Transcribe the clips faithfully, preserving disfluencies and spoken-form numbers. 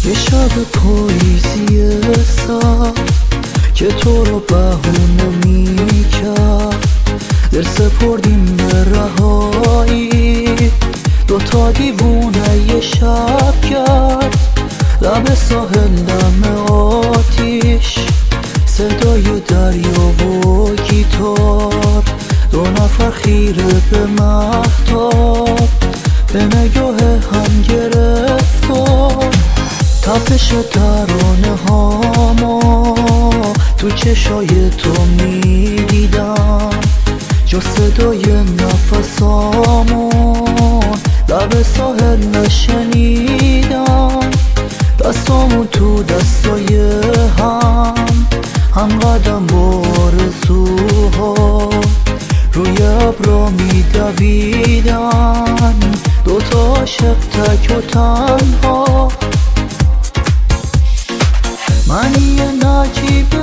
یه شب پاییزی سرد که تو رو بهونه میکرد، دل سپردیم به رهایی، دوتا دیوونه یه شب کرد. لب ساحل دم آتیش، صدای دریا و گیتار، دو نفر خیره به مهتاب، به نگاه هم گرفتار. تپش ترانه هاما تو چشای تو میدیدم، جا صدای نفسامون لب ساحل نشنیدم. دستامون تو دستای هم، هم قدم با آرزوها، روی ابرا میدویدن، دوتا عاشق تک و تنها. منی یه نجیب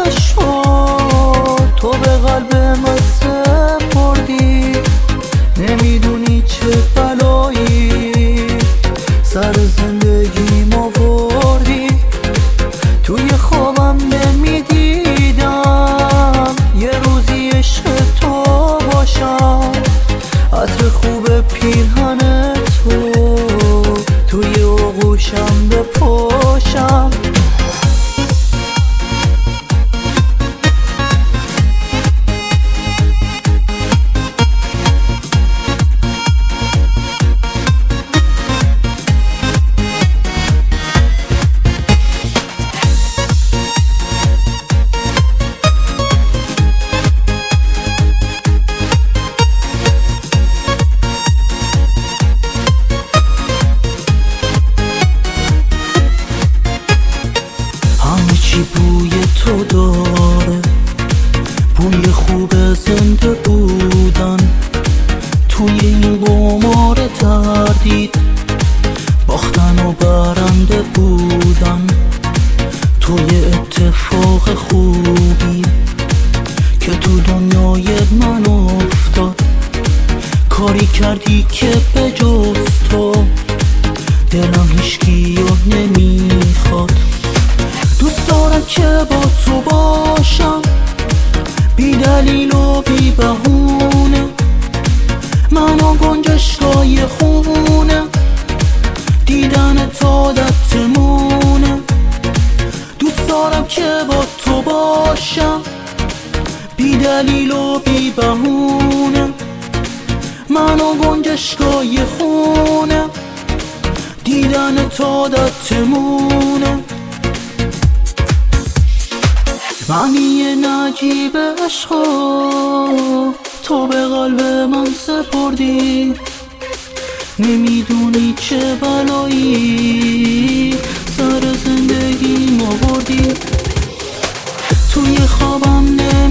عشق، تو به قلب من سپردی، نمیدونی چه بلایی سر زندگیم آوردی. توی خوابم نمیدیدم یه روزی عشق تو باشم، عطر خوب پیرهن تو توی آغوشم بپاشم. بوی تو داره، بوی خوب زنده بودن، توی این قمار تردید باختن و برنده بودن. توی اتفاق خوبی که تو دنیای من افتاد، کاری کردی که به جز تو دلم هیچکی رو نمیخواد. دوست دارم که با تو باشم، بی دلیل و بی بهونه، من و گنجشکای خونه، دیدن تو عادتمونه. دوست دارم که با تو باشم، بی دلیل و بی بهونه، من و گنجشکای خونه، دیدن تو عادتمونه. منی یه نجیب عشق، تو به قلب من سپردی، نمیدونی چه بلایی سر زندگیم آوردی. توی خوابم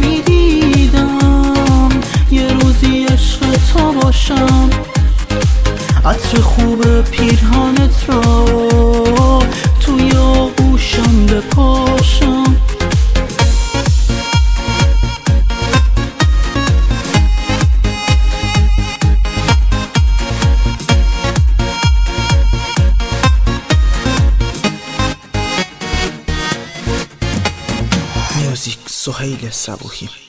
نمیدیدم یه روزی عشق تو باشم، عطر خوب پیرهنت را توی آغوشم بپاشم. موزیک سهیل صبوحی.